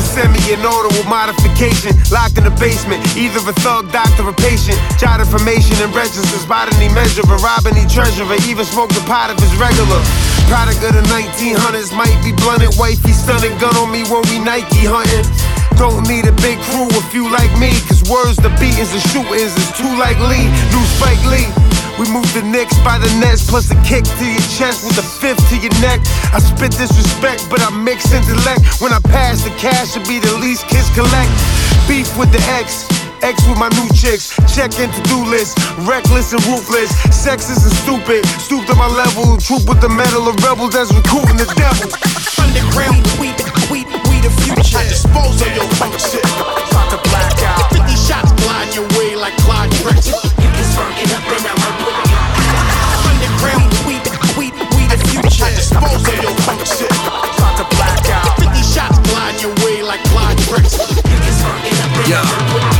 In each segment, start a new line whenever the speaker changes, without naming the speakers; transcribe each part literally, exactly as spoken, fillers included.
send me an order with modification. Locked in the basement, either a thug, doctor, or patient. Jot information and registers by any measure. A rob any treasurer, even smoke the pot if it's regular. Product of the nineteen hundreds, might be blunted. Wifey stunning, gun on me when we Nike hunting. Don't need a big crew, a few like me. Cause words, the beatings, the shootings is too like Lee. New Spike Lee. We move the Knicks by the nets, plus a kick to your chest with a fifth to your neck. I spit disrespect, but I mix intellect. When I pass the cash, it be the least kids collect. Beef with the X, X with my new chicks. Check in to-do list, reckless and ruthless. Sexist and stupid, stooped to my level. Troop with the medal of rebels that's recruiting the devil.
Underground, we, we, we the future. I dispose of your punk shit. Start to black out. fifty shots glide your way like Clyde Drexler. It's burning up and I'm underground, we, we, we the future. I dispose of your punk shit. Start to black out. fifty shots glide your way like Clyde Drexler. It's burning up and
yeah.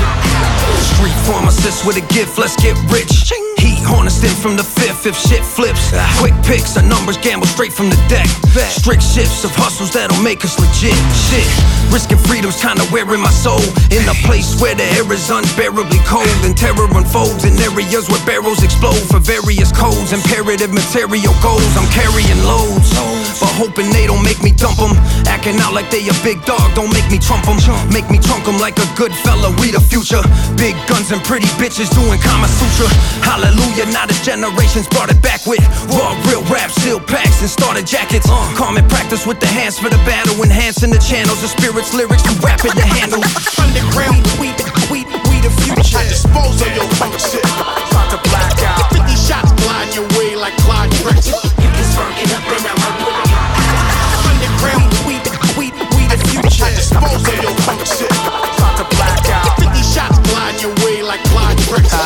Street pharmacist with a gift, let's get rich. Heat harnessing from the fifth if shit flips. Quick picks and numbers gamble straight from the deck. Strict shifts of hustles that'll make us legit. Shit, risking freedom's kinda wearing my soul. In a place where the air is unbearably cold and terror unfolds in areas where barrels explode for various codes. Imperative material goals, I'm carrying loads, but hoping they don't make me dump them. Acting out like they a big dog, don't make me trump them. Make me trunk them like a good fella, we the future. Big guns and pretty bitches doing Kama Sutra. Hallelujah, now this generation's brought it back with raw, real rap, seal packs and starter jackets. uh, Common practice with the hands for the battle, enhancing the channels of spirits, lyrics too rapid to handle.
Underground, we, we, we the future. I dispose of your punk shit. Start to black out. fifty shots glide your way like Clyde Drexler. It's burning up and I'm underground, we, we, we the future. I dispose of your punk shit. Start to black out. fifty shots glide your way like Clyde Drexler.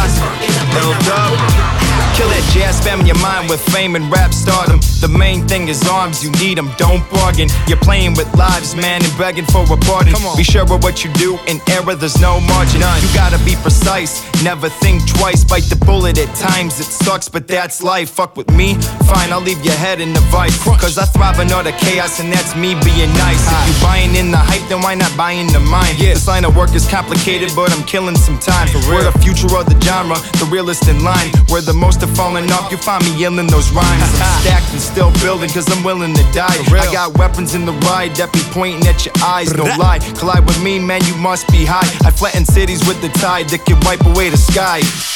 Kill that jazz, spamming your mind with fame and rap stardom. The main thing is arms, you need them, don't bargain. You're playing with lives, man, and begging for a pardon. Be sure of what you do, in error there's no margin. You gotta be precise, never think twice. Bite the bullet, at times it sucks, but that's life. Fuck with me, fine, I'll leave your head in the vice. Cause I thrive in all the chaos, and that's me being nice. If you buying in the hype, then why not buy in the mind? This line of work is complicated, but I'm killing some time. We're the future of the genre, the realest in line. Where the most are falling off, you find me yelling those rhymes. I'm stacked and still building, cause I'm willing to die. I got weapons in the ride that be pointing at your eyes, no lie. Collide with me, man, you must be high. I flatten cities with the tide that can wipe away the sky.